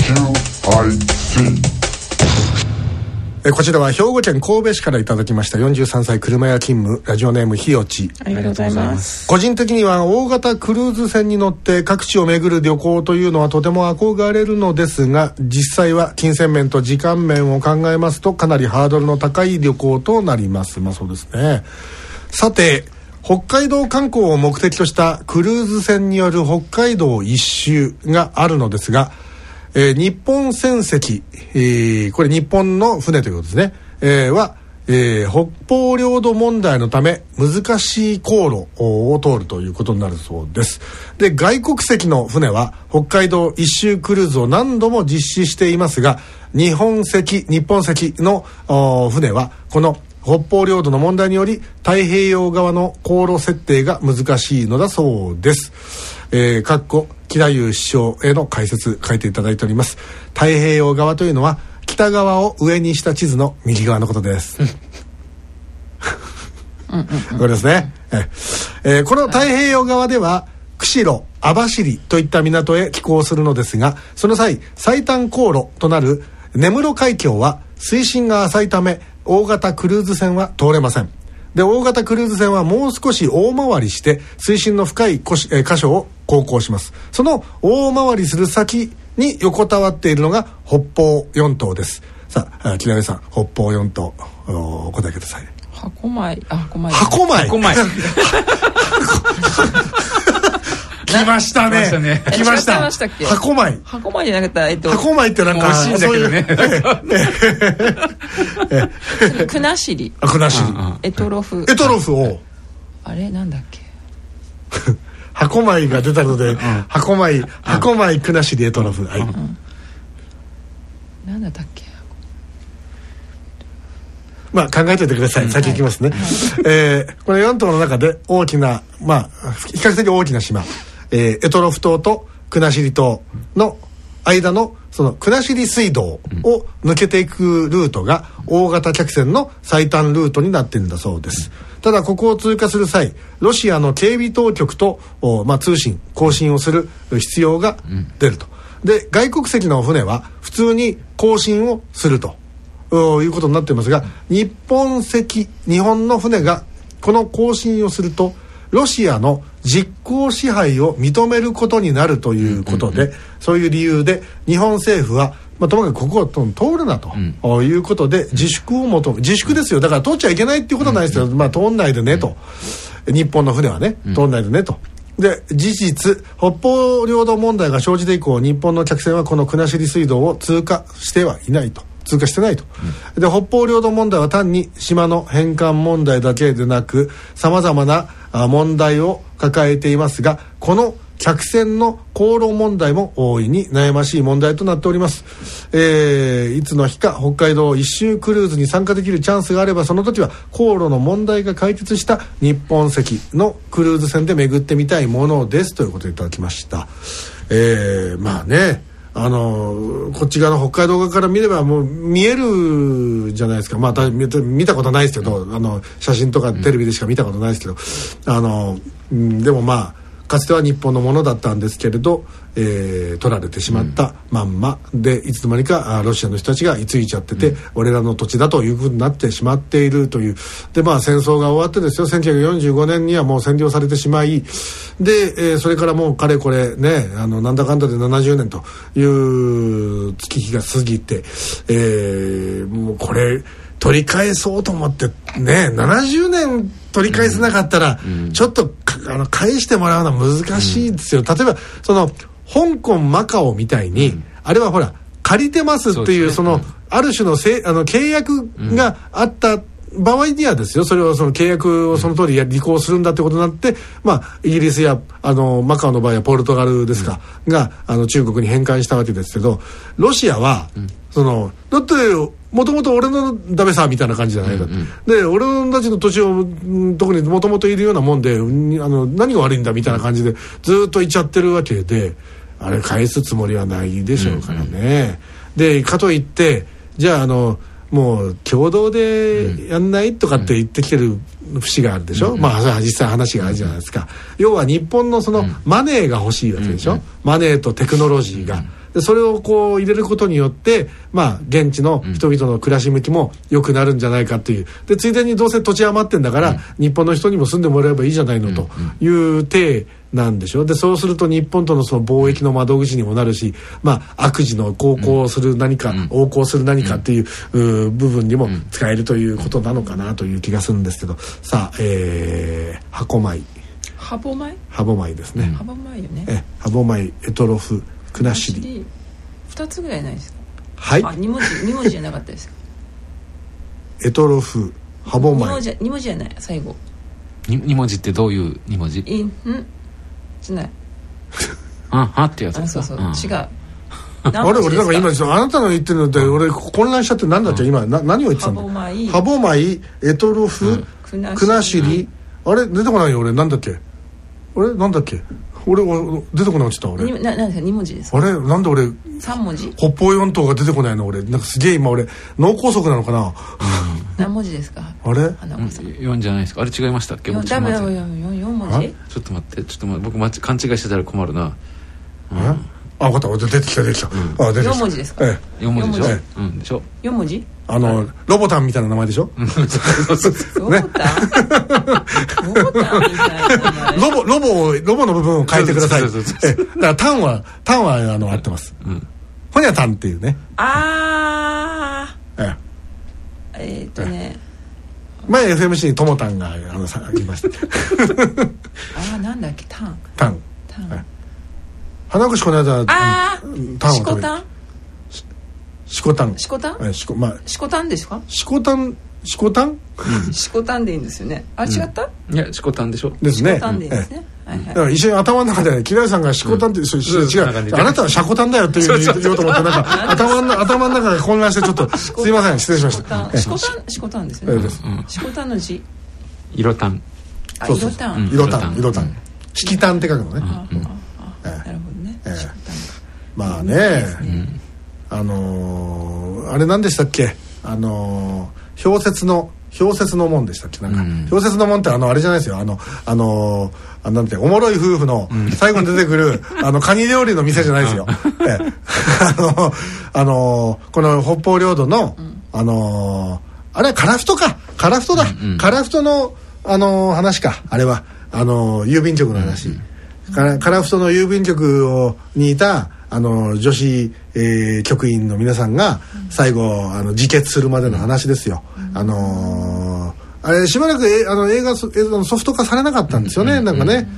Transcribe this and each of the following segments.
こちらは兵庫県神戸市からいただきました43歳車屋勤務ラジオネームひよち。 ありがとうございます。 個人的には大型クルーズ船に乗って各地を巡る旅行というのはとても憧れるのですが、実際は金銭面と時間面を考えますとかなりハードルの高い旅行となります。まあそうですね。さて北海道観光を目的としたクルーズ船による北海道一周があるのですが、日本船籍、これ日本の船ということですね、は、北方領土問題のため難しい航路を通るということになるそうです。で、外国籍の船は北海道一周クルーズを何度も実施していますが、日本籍の船はこの北方領土の問題により太平洋側の航路設定が難しいのだそうです。木田優首相への解説書いていただいております。太平洋側というのは北側を上にした地図の右側のことです。これですね。この太平洋側では釧路、網走といった港へ寄港するのですが、その際最短航路となる根室海峡は水深が浅いため大型クルーズ船は通れません。で、大型クルーズ船はもう少し大回りして水深の深い箇所を航行します。その大回りする先に横たわっているのが北方四島です。さあ、木田さん、北方四島お答えください。 箱米。 来ましたね。来ました。箱米。 箱米じゃなかった。 箱米ってなんか惜しいんだけどね。 国後。 国後。 エトロフを。 あれなんだっけ。 箱米が出たので、箱米国後エトロフ。はい。 なんだったっけ。 まあ考えておいてください。先行きますね。この4島の中で大きな、まあ比較的大きな島、エトロフ島と国後島の間のその国後水道を抜けていくルートが大型客船の最短ルートになっているんだそうです。ただここを通過する際、ロシアの警備当局と通信交信をする必要が出ると。で、外国籍の船は普通に交信をするということになっていますが、日本の船がこの交信をするとロシアの実効支配を認めることになるということで、そういう理由で日本政府は、ともかくここを通るなと、いうことで自粛を求め、自粛ですよ。だから通っちゃいけないっていうことはないですけど、通んないでねと、日本の船はね通んないでねと。で、事実北方領土問題が生じて以降、日本の客船はこの国後水道を通過してないと。で、北方領土問題は単に島の返還問題だけでなく様々な問題を抱えていますが、この客船の航路問題も大いに悩ましい問題となっております。いつの日か北海道一周クルーズに参加できるチャンスがあれば、その時は航路の問題が解決した日本籍のクルーズ船で巡ってみたいものですということでいただきました。まあね、こっち側の北海道側から見ればもう見えるじゃないですか。見たことないですけど、写真とかテレビでしか見たことないですけど、でもかつては日本のものだったんですけれど、取られてしまったまんまで、いつの間にかロシアの人たちが居ついちゃってて、俺らの土地だというふうになってしまっているという。で、戦争が終わってですよ、1945年にはもう占領されてしまい、で、それからもうかれこれね、なんだかんだで70年という月日が過ぎて、もうこれ取り返そうと思ってね、70年取り返せなかったら、ちょっと返してもらうのは難しいですよ。例えばその香港マカオみたいに、あれはほら借りてますっていう、ある種の契約があった場合にはですよ、それをその契約をその通り履行するんだってことになって、イギリスやマカオの場合はポルトガルですか、が中国に返還したわけですけど、ロシアは、だってもともと俺のダメさみたいな感じじゃないか、で俺たちの土地を特にもともといるようなもんで、何が悪いんだみたいな感じでずっといっちゃってるわけで、あれ返すつもりはないでしょうからね。でかといってじゃあもう共同でやんないとかって言ってきてる節があるでしょ、実際話があるじゃないですか。要は日本のそのマネーが欲しいわけでしょ、マネーとテクノロジーが。 でそれをこう入れることによって、まあ、現地の人々の暮らし向きも良くなるんじゃないかっていう。でついでにどうせ土地余ってんだから、日本の人にも住んでもらえばいいじゃないのという体なんでしょ。でそうすると日本とのその貿易の窓口にもなるし、まあ、悪事の航行する何か、横行する何かっていう、部分にも使えるということなのかなという気がするんですけど、さあ、箱米ハボ米ですね。 ハボ米よね。 ハボ米、エトロフ、クナシリ 2つぐらいないですか。 はい。 2文字じゃなかったですか。 エトロフ、ハボ米。 2文字じゃない。最後 2文字ってどういう2文字？ じゃない。 はってやつですか。 そう、違う。 あれ俺なんか今あなたの言ってるので俺混乱しちゃって何だっけ、今何を言ってたんだ。ハボ米、エトロフ、クナシリ、あれ出てこないよ俺。なんだっけ俺出てこなくなっちゃった俺。 なんですか2文字ですか。 あれなんで俺 3文字。 北方四島が出てこないの俺。なんかすげえ今俺脳梗塞なのかな。 何文字ですか。 あれ 4じゃないですか。あれ違いましたっけ。 4文字。 ちょっと待って僕勘違いしてたら困るな。 あ、分かった。出てきた。 4文字ですか。 4文字でしょ。でしょ。 4文字。 ロボタンみたいな名前でしょ。 ロボタンみたいな名前。 ロボの部分を変えてください。だからタンは合ってます。ホニャタンっていうね。前 FMC にトモタンがありました。 なんだっけタン。 花串この間タンを食べた。シコタンですか。 シコタンでいいんですよね。違った。 いやシコタンでしょ。 ですね。 シコタンでいいですね。 だから一緒に頭の中で木梨さんがシコタンって違う、あなたはシャコタンだよって言おうと思って、なんか頭の中で混乱してちょっとすいません、失礼しました。 シコタンですね。シコタンの字色タン。 色タン色タンって書くのね。 なるほどね。 まあね、あれ何でしたっけ、氷雪の門でしたっけ。なんか氷雪の門ってあれじゃないですよ。なんておもろい夫婦の最後に出てくるカニ料理の店じゃないですよ。この北方領土のあれはカラフトだ。カラフトの話か。あれは郵便局の話。カラフトの郵便局にいた女子、局員の皆さんが最後自決するまでの話ですよ。あれしばらく映画ソフト化されなかったんですよね。なんかね、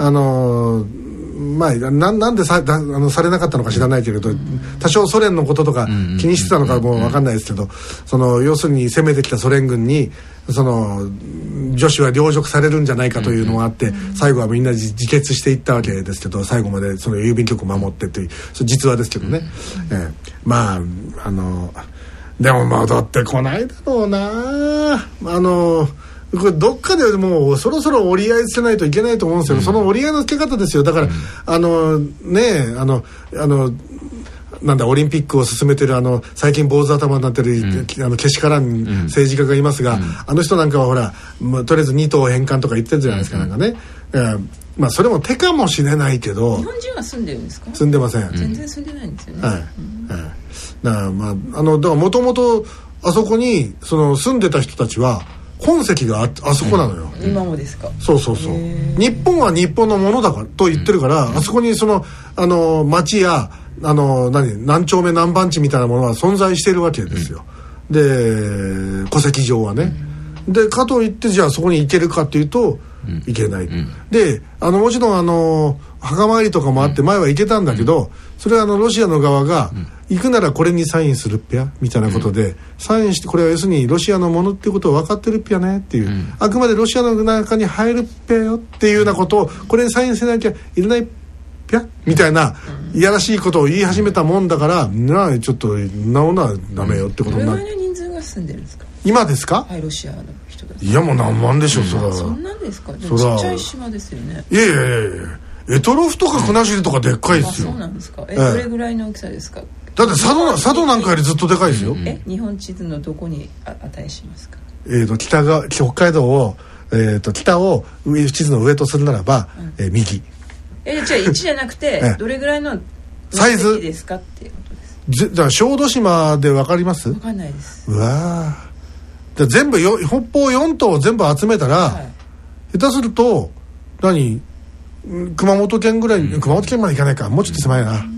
まあ、なんでされなかったのか知らないけれど、多少ソ連のこととか気にしてたのかも分かんないですけど、要するに攻めてきたソ連軍に女子は陵辱されるんじゃないかというのがあって、最後はみんな自決していったわけですけど、最後までその郵便局を守ってという実話ですけどね。まあでも戻ってこないだろうな。これどっかでもうそろそろ折り合いつけないといけないと思うんですよ。その折り合いのつけ方ですよ。だからなんだオリンピックを進めてる最近坊主頭になってる、けしからん政治家がいますが、あの人なんかはほら、とりあえず2島返還とか言ってるじゃないですか。なんかね、まあそれも手かもしれないけど。 日本人は住んでるんですか。 住んでません。 全然住んでないんですよね。 だからもともとあそこに住んでた人たちは本籍があそこなのよ。 今もですか。 そう。日本は日本のものだからと言ってるから、あそこに町や何丁目何番地みたいなものは存在しているわけですよ。で戸籍上はね。でかといってじゃあそこに行けるかっていうと行けない。でもちろん墓参りとかもあって前は行けたんだけど、それはロシアの側が行くならこれにサインするっぺやみたいなことで、サインしてこれは要するにロシアのものっていうことを分かってるっぺやねっていう、あくまでロシアの中に入るっぺよっていうようなことを、これにサインしなきゃいけないっぺやみたいないやらしいことを言い始めたもんだから、ちょっとなおなダメよってことになる。 どれぐらいの人数が住んでるんですか今ですか。 はい、ロシアの人が。 いやもう何万でしょ。 そんなんですか。ちっちゃい島ですよね。 いやエトロフとか国後とかでっかいですよ。 そうなんですか。どれぐらいの大きさですか。 だって佐渡なんかよりずっとでかいですよ。 日本地図のどこに値しますか。 北海道を北を地図の上とするならば、右。 じゃあ1じゃなくてどれぐらいのサイズ何隻ですかっていうことです。 だから小豆島で分かります？ 分かんないです。 うわー、全部北方4島を全部集めたら、はい、下手すると熊本県ぐらい、熊本県まで行かないか、もうちょっと狭いな、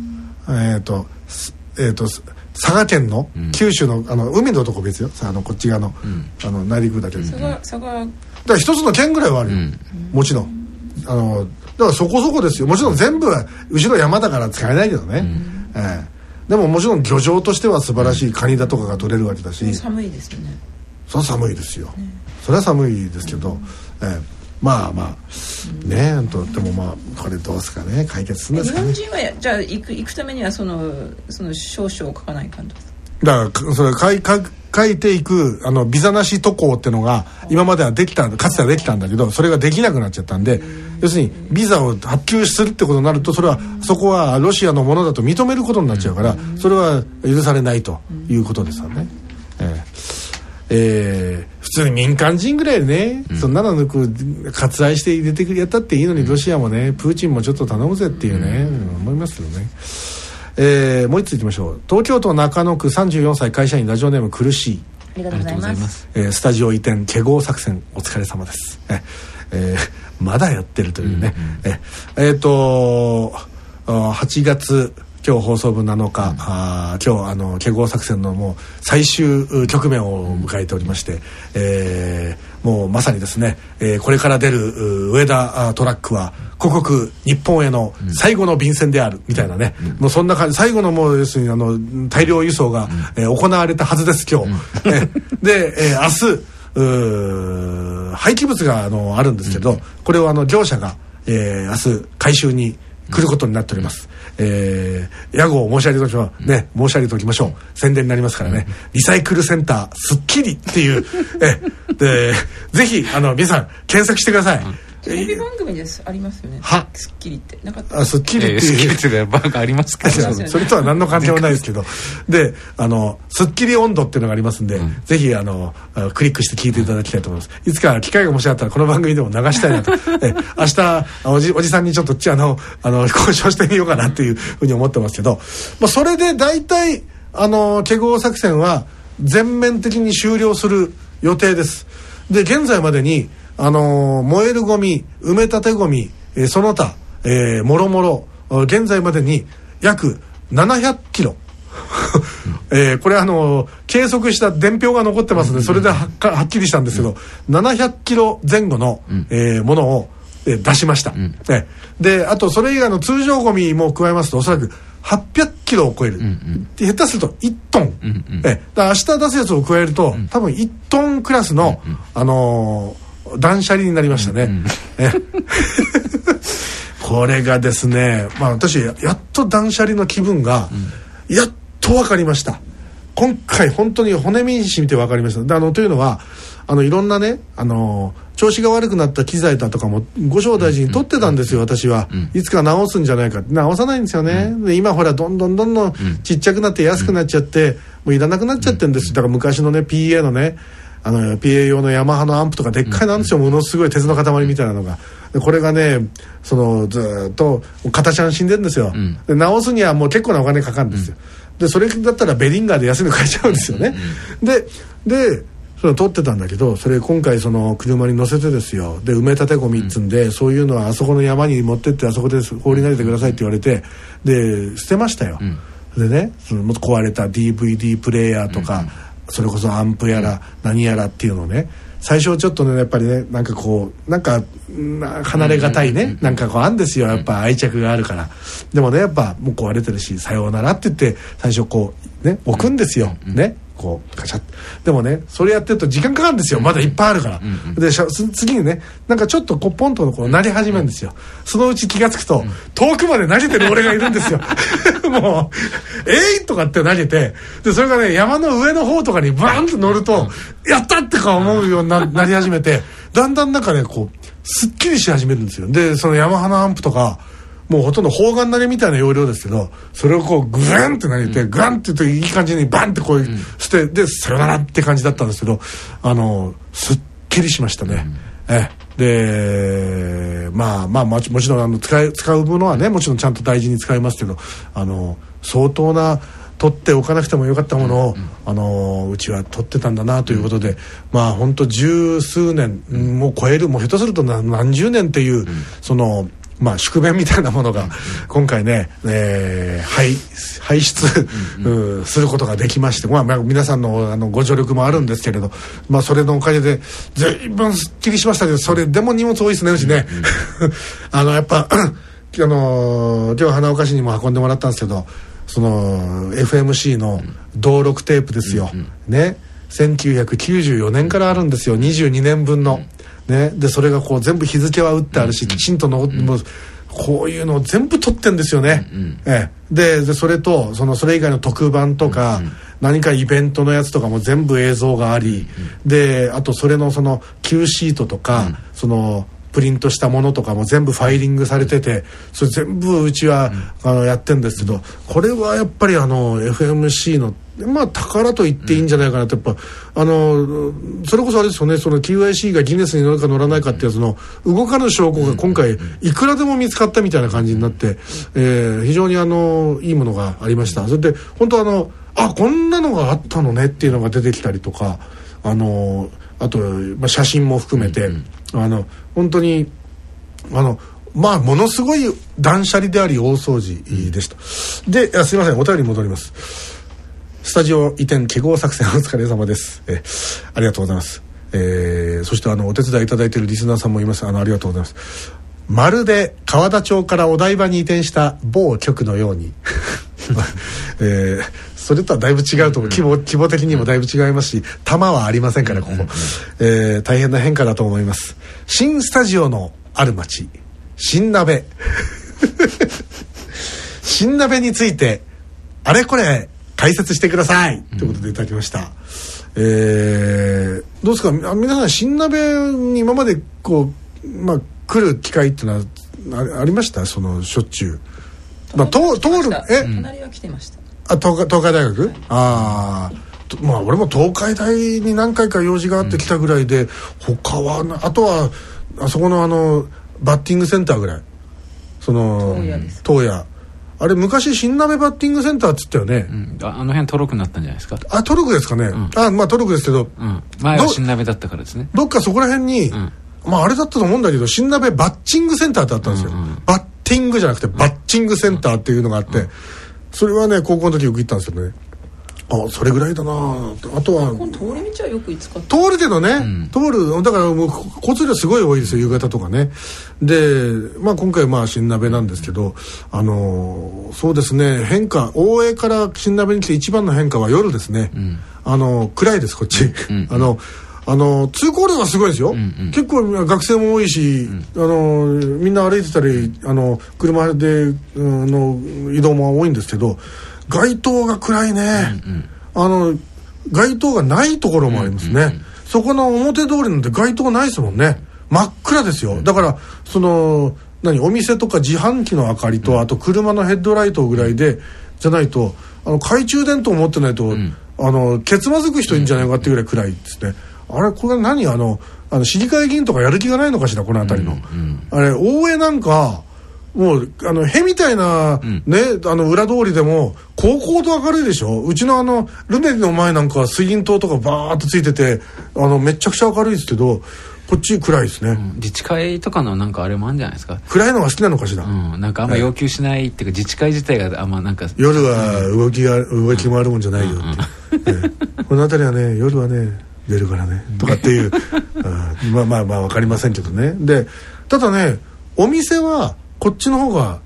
佐賀県の、九州の海のとこ別よ、こっち側の、内陸だけど、 佐賀だから一つの県ぐらいはあるよ、もちろんだからそこそこですよ。もちろん全部は後ろ山だから使えないけどね、でももちろん漁場としては素晴らしいカニだとかが取れるわけだし、 寒いですよね。 それは寒いですよ、それは寒いですけど、まあね、でもまあこれどうですかね、解決するんですかね。 日本人はじゃあ行くためにはその少々を書かないかんと。 だからそれ書いていくビザなし渡航ってのが今まではかつてはできたんだけど、それができなくなっちゃったんで、要するにビザを発給するってことになると、そこはロシアのものだと認めることになっちゃうから、それは許されないということですよね。普通に民間人ぐらいね、そんなの割愛して入れてやったっていいのに、ロシアもね、プーチンもちょっと頼むぜっていうね、思いますけどね。もう一ついきましょう。東京都中野区34歳会社員、ラジオネーム苦しい。 ありがとうございます。 スタジオ移転華豪作戦お疲れ様です。まだやってるというね。8月今日放送分7日、今日華豪作戦のもう最終局面を迎えておりまして、もうまさにですね、これから出る上田トラックは故国日本への最後の便箋であるみたいなね、もうそんな感じ、最後のもう要するに大量輸送が、行われたはずです今日、で、明日廃棄物があるんですけど、これを業者が、明日回収に来ることになっております。屋号を申し上げておきましょうね、申し上げておきましょう。宣伝になりますからね。リサイクルセンタースッキリっていうでぜひ皆さん検索してください。 テレビ番組ですありますよね。スッキリってなかった。 スッキリっていう、 スッキリっていう番がありますかそれとは何の関係もないですけど、でスッキリ温度っていうのがありますんで、ぜひクリックして聞いていただきたいと思います。いつか機会がもしあったらこの番組でも流したいなと明日おじさんにちょっと交渉してみようかなっていうふうに思ってますけど、それで大体華豪作戦は全面的に終了する予定です。で現在までに燃えるゴミ、埋め立てゴミ、その他、もろもろ現在までに約700キロこれ計測した伝票が残ってますので、それではっきりしたんですけど、700キロ前後の、ものを、出しました、であとそれ以外の通常ゴミも加えますとおそらく800キロを超える、下手すると1トン、だから明日出すやつを加えると、多分1トンクラスの、断捨離になりましたね、これがですね、私やっと断捨離の気分がやっと分かりました。今回本当に骨身にしみて分かりました。というのはいろんなね調子が悪くなった機材だとかもご正大事に取ってたんですよ、私は。いつか直すんじゃないかって、直さないんですよね。で今ほらどんどんちっちゃくなって安くなっちゃって、もういらなくなっちゃってるんです。だから昔のね PA のねPA 用のヤマハのアンプとかでっかいなんですよ、ものすごい鉄の塊みたいなのが。でこれがねずっと形が死んでるんですよ、で直すにはもう結構なお金かかるんですよ、でそれだったらベリンガーで安いの買えちゃうんですよね、でそれを取ってたんだけど、それ今回車に乗せてですよ、で埋め立てゴミっつんで、そういうのはあそこの山に持ってってあそこで放り投げてくださいって言われて、で捨てましたよ、でねもっと壊れた DVD プレイヤーとか、それこそアンプやら何やらっていうのをね、最初ちょっとねやっぱりねなんか離れがたいね、なんかあるんですよ、やっぱ愛着があるから。でもねやっぱもう壊れてるし、さようならって言って最初ね置くんですよ、ねカチャッ。でもねそれやってると時間かかるんですよ、まだいっぱいあるから、で次にねなんかちょっとポンと鳴り始めるんですよ。そのうち気がつくと、遠くまで投げてる俺がいるんですよもうとかって投げて、でそれがね山の上の方とかにバーンと乗ると、やったってか思うようになり始めて、だんだんなんかねすっきりし始めるんですよ。でそのヤマハのアンプとかもうほとんど砲丸投げみたいな要領ですけど、それをグワンって投げて、グワンって言うといい感じにバンって捨てでさよならって感じだったんですけど、すっきりしましたね、 でまあもちろん使うものはねもちろんちゃんと大事に使いますけど相当な取っておかなくてもよかったものを、うちは取ってたんだなということで、まあ本当十数年、もう超えるもう下手すると何十年っていう、そのまあ宿便みたいなものが今回ね、排出、することができまして、まあ皆さんのご助力もあるんですけれど、まあそれのおかげで随分すっきりしましたけど、それでも荷物多いですねうちね。やっぱ今日花岡市にも運んでもらったんですけど、その FMC の登録テープですよ、ね、1994年からあるんですよ、22年分の、ね、でそれがこう全部日付は打ってあるし、きちんともうこういうのを全部取ってんですよね、でそれとそれ以外の特番とか、何かイベントのやつとかも全部映像があり、であとそれのQシートとか、プリントしたものとかも全部ファイリングされてて、それ全部うちはやってるんですけど、これはやっぱりFMC のまあ宝と言っていいんじゃないかなと。やっぱそれこそあれですよね、その QIC がギネスに乗るか乗らないかっていう動かぬ証拠が今回いくらでも見つかったみたいな感じになって、非常にいいものがありました。それで本当こんなのがあったのねっていうのが出てきたりとか、あと、写真も含めて、本当にまあものすごい断捨離であり大掃除でした。ですいません、お便り戻ります。スタジオ移転記号作戦お疲れ様です。ありがとうございます。そしてお手伝いいただいているリスナーさんもいます。ありがとうございます。まるで川田町からお台場に移転した某局のように、それとはだいぶ違うと思う。規模的にもだいぶ違いますし、玉はありませんからここ、大変な変化だと思います。新スタジオのある町、新鍋新鍋についてあれこれ解説してください、ということでいただきました。どうですか皆さん、新鍋に今まで来る機会っていうのはありました？しょっちゅう。 隣は来てました。 東海大学、俺も東海大に何回か用事があって来たぐらいで、他はあとはあそこのバッティングセンターぐらい、東野あれ昔新鍋バッティングセンターっつったよね、 辺トロクになったんじゃないですか。 トロクですかね、トロクですけど、 前は新鍋だったからですね。 どっかそこら辺に、あれだったと思うんだけど、新鍋バッチングセンターってあったんですよ、バッティングじゃなくてバッチングセンターっていうのがあって、それはね高校の時よく行ったんですけどね。それぐらいだな。あとは通り道はよく使って通るけどね、通るだからもう交通量すごい多いですよ、夕方とかね。で今回新鍋なんですけど、そうですね、変化、大江から新鍋に来て一番の変化は夜ですね、暗いですこっち、通行量がすごいですよ、結構学生も多いし、みんな歩いてたり車で移動も多いんですけど、街灯が暗いね、街灯がないところもありますね、そこの表通りなんて街灯ないですもんね、真っ暗ですよ。だからお店とか自販機の明かりと、あと車のヘッドライトぐらいでじゃないと、懐中電灯を持ってないと、ケツまずく人いるんじゃないかっていうぐらい暗いですね。あれこれ何市議会議員とかやる気がないのかしら、この辺りの、あれ大江なんかもうへみたいな、裏通りでも高校と明るいでしょ。うちのルネの前なんかは水銀灯とかバーッとついててめちゃくちゃ明るいですけど、こっち暗いですね。 自治会とかのあれもあるんじゃないですか。 暗いのが好きなのかしら。 あんま要求しないっていうか、自治会自体があんま夜は動き回るもんじゃないよって、この辺りはね夜はね出るからねとかっていう分かりませんけどね。でただね、お店はこっちの方が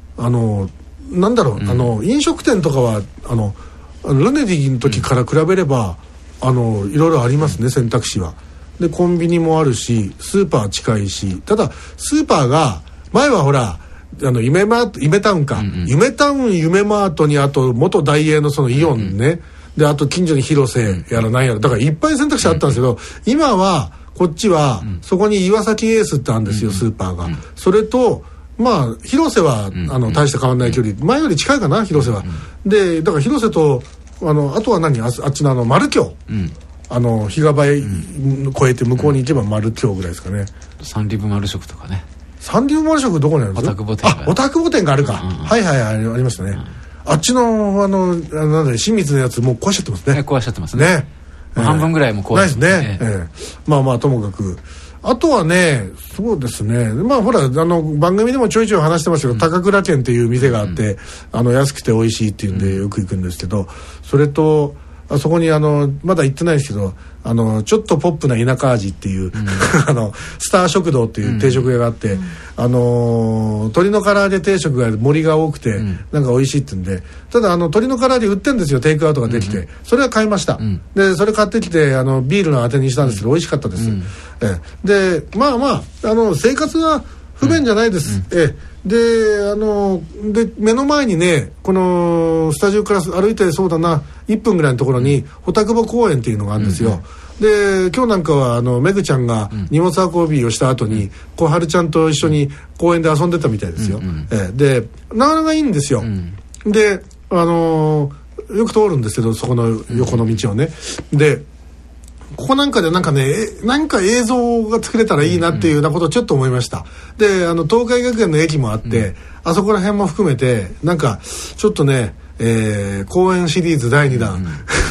飲食店とかはルネディの時から比べればいろいろありますね、選択肢は。でコンビニもあるし、スーパー近いし、ただスーパーが前はほら夢タウンか、夢タウン夢マートに、あと元大英のイオンね、であと近所に広瀬やら何やら、だからいっぱい選択肢あったんですけど、今はこっちはそこに岩崎エースってあるんですよ、スーパーが。それと広瀬は大して変わらない距離、前より近いかな広瀬は、でだから広瀬とあとはあっちのマルキョ、 日が映え超えて向こうに行けば丸今日ぐらいですかね。 サンリブ丸食とかね。 サンリブ丸食どこにあるんですか？ おたくぼ店が。 おたくぼ店があるか、はいはいはい、ありましたね、あっちのなんだ親密なやつもう壊しちゃってますね。 壊しちゃってますね。半分ぐらいも壊しちゃってないですね。まあまあともかくあとはね、そうですね、まあほら番組でもちょいちょい話してますけど、高倉軒っていう店があって、安くて美味しいっていうんでよく行くんですけど、それとあそこにまだ行ってないですけどちょっとポップな田舎味っていう、スター食堂っていう定食屋があって、鶏の唐揚げ定食が盛りが多くて、なんか美味しいって言うんで、ただ鶏の唐揚げ売ってんですよ、テイクアウトができて、それは買いました、でそれ買ってきてビールのあてにしたんですけど、美味しかったです、でまあまあ生活は不便じゃないです、で目の前にね、このスタジオから歩いてそうだな1分ぐらいのところに穂高保公園っていうのがあるんですよ、で今日なんかはめぐちゃんが荷物運びをした後に小春ちゃんと一緒に公園で遊んでたみたいですよ、でなかなかいいんですよ、でよく通るんですけど、そこの横の道をね、でここなんかでなんかね、なんか映像が作れたらいいなっていうようなことをちょっと思いました。で東海学園の駅もあって、あそこら辺も含めてなんかちょっとね、公演シリーズ第2弾、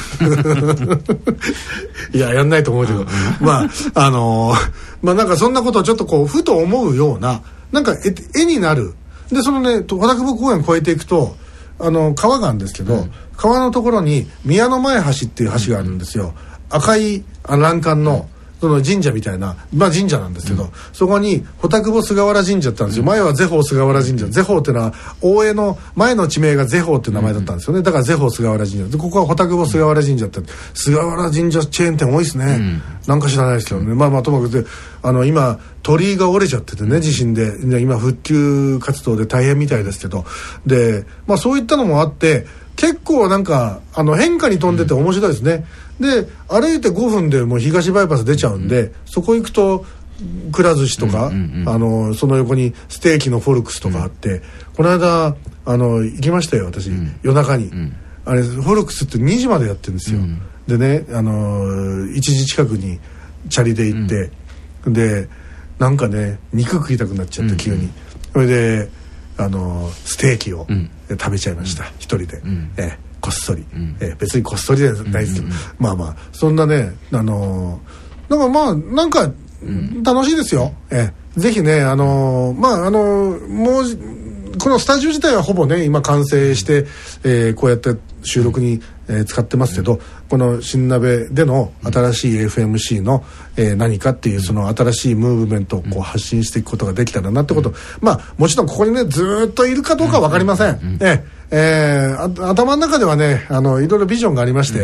いややんないと思うけど、まあなんかそんなことをちょっとこうふと思うような、なんか絵になる。でそのね穂高保公園越えていくと川があるんですけど、川のところに宮の前橋っていう橋があるんですよ。赤い欄干のその神社みたいな、まあ神社なんですけど、そこに穂高保菅原神社ってあるんですよ。前はゼホ菅原神社、ゼホっていうのは大江の前の地名がゼホっていう名前だったんですよね。だからゼホ菅原神社で、ここは穂高保菅原神社って、菅原神社チェーン店多いですね、なんか知らないですけどね。まあまあともかくで今鳥居が折れちゃっててね、地震で今復旧活動で大変みたいですけど、でまあそういったのもあって結構なんか変化に富んでて面白いですね、で歩いて5分でもう東バイパス出ちゃうんで、そこ行くとくら寿司とか、その横にステーキのフォルクスとかあって、この間行きましたよ私、夜中に、あれフォルクスって2時までやってるんですよ、でね1時近くにチャリで行って、でなんかね肉食いたくなっちゃって急に、それでステーキを食べちゃいました、一人で、こっそり、別にこっそりじゃないですけど、まあまあそんなねなんかまあなんか楽しいですよ、ぜひねもうこのスタジオ自体はほぼね今完成して、こうやって収録に、使ってますけど、この新鍋での新しい FMC の、何かっていうその新しいムーブメントをこう発信していくことができたらなってこと、まあもちろんここにねずっといるかどうかは分かりません、頭の中ではねいろいろビジョンがありまして、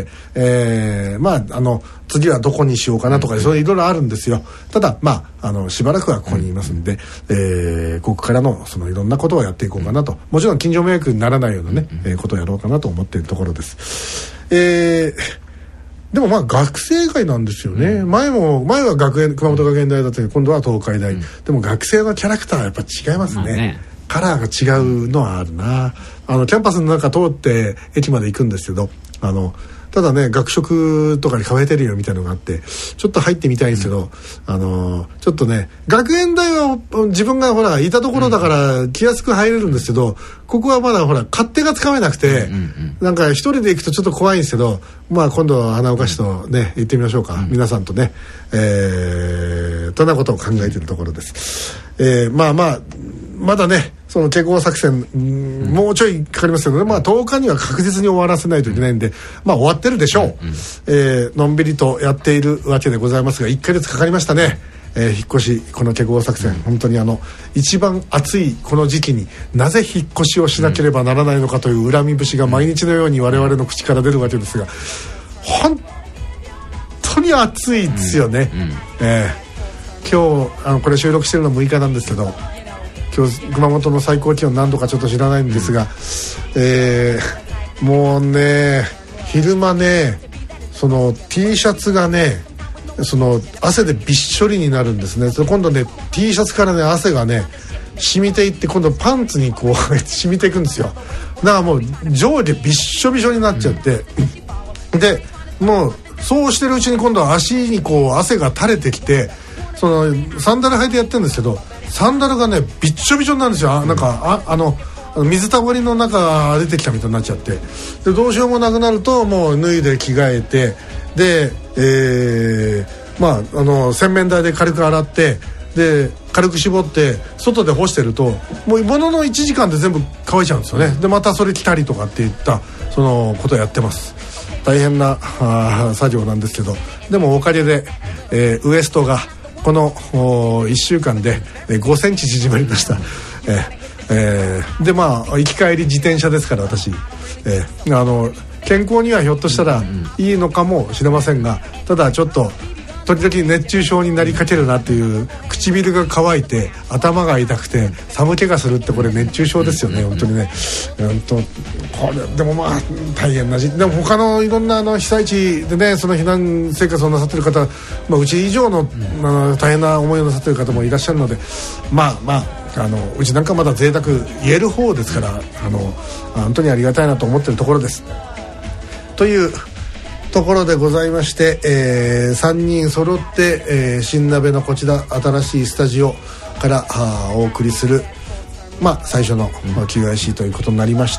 まあ次はどこにしようかなとか、そういういろいろあるんですよ。ただまあしばらくはここにいますんで、ここからのそのいろんなことをやっていこうかなと、もちろん近所迷惑にならないようなね、ことをやろうかなと思っているところです。でもまあ学生街なんですよね、前は熊本学園大だったけど今度は東海大、でも学生のキャラクターはやっぱ違いますね、カラーが違うのはあるな。キャンパスの中通って駅まで行くんですけど、ただね学食とかにカフェテリアみたいなのがあってちょっと入ってみたいんですけど、ちょっとね学園大は自分がほらいたところだから気安く入れるんですけど、ここはまだほら勝手がつかめなくて、なんか一人で行くとちょっと怖いんですけど、まあ今度は花岡市とね行ってみましょうか、皆さんとね、となことを考えているところです。まあまあまだねその傾向作戦、もうちょいかかりますけどね、まあ10日には確実に終わらせないといけないんで、まあ終わってるでしょう、のんびりとやっているわけでございますが、1ヶ月かかりましたね、引っ越しこの傾向作戦、本当に一番暑いこの時期になぜ引っ越しをしなければならないのかという恨み節が毎日のように我々の口から出るわけですが、本当に暑いですよね、今日これ収録してるの6日なんですけど、今日熊本の最高気温何度かちょっと知らないんですが、もうね昼間ねその T シャツがねその汗でびっしょりになるんですね。今度ね T シャツからね汗がね染みていって、今度パンツにこう染みていくんですよ。だからもう上下びっしょびしょになっちゃって、でもうそうしてるうちに今度は足にこう汗が垂れてきて、そのサンダル履いてやってるんですけど、サンダルがねびっちょびちょになるんですよ。なんか水たまりの中出てきたみたいになっちゃって、でどうしようもなくなるともう脱いで着替えて、で、洗面台で軽く洗って、で軽く絞って外で干してるともうものの1時間で全部乾いちゃうんですよね。でまたそれ着たりとかっていったそのことをやってます。大変な作業なんですけど、でもおかげで、ウエストがこの1週間で5センチ縮まりました。でまあ行き帰り自転車ですから私、健康にはひょっとしたらいいのかもしれませんが、ただちょっと時々熱中症になりかけるなっていう、唇が乾いて頭が痛くて寒気がするって、これ熱中症ですよね、本当にね。これでもまあ大変なでも他のいろんな被災地でね、その避難生活をなさってる方、うち以上の大変な思いをなさってる方もいらっしゃるので、うちなんかまだ贅沢言える方ですから、本当にありがたいなと思ってるところですというところでございまして、3人揃って、新鍋のこちら新しいスタジオからお送りする、最初の QIC ということになりました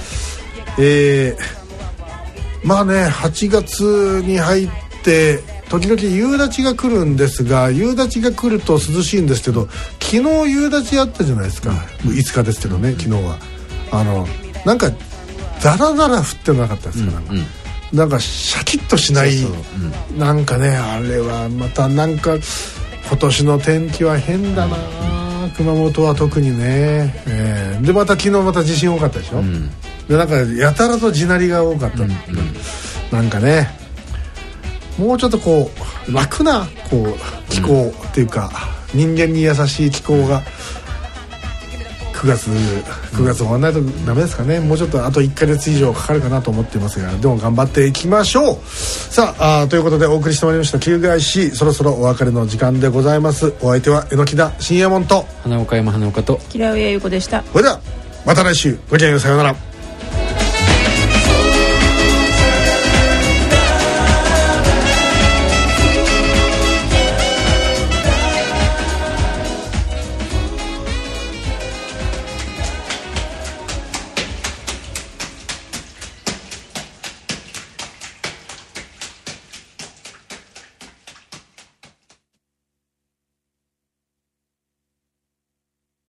。8月に入って時々夕立が来るんですが、夕立が来ると涼しいんですけど、昨日夕立あったじゃないですか。5日ですけどね、昨日はなんかザラザラ降ってなかったですか。なんかシャキッとしない、なんかね、あれはまたなんか今年の天気は変だな、熊本は特にね。でまた昨日また地震多かったでしょ。でなんかやたらと地鳴りが多かった、なんかね、もうちょっとこう楽なこう気候っていうか、人間に優しい気候が9月終わらないとダメですかね。もうちょっとあと1ヶ月以上かかるかなと思っていますが、でも頑張っていきましょう。さあ、ということでお送りしてまいりました旧外史、そろそろお別れの時間でございます。お相手は榎田信也門と花岡山花岡と平尾優子でした。 それではまた来週、ごきげんよう、さようなら。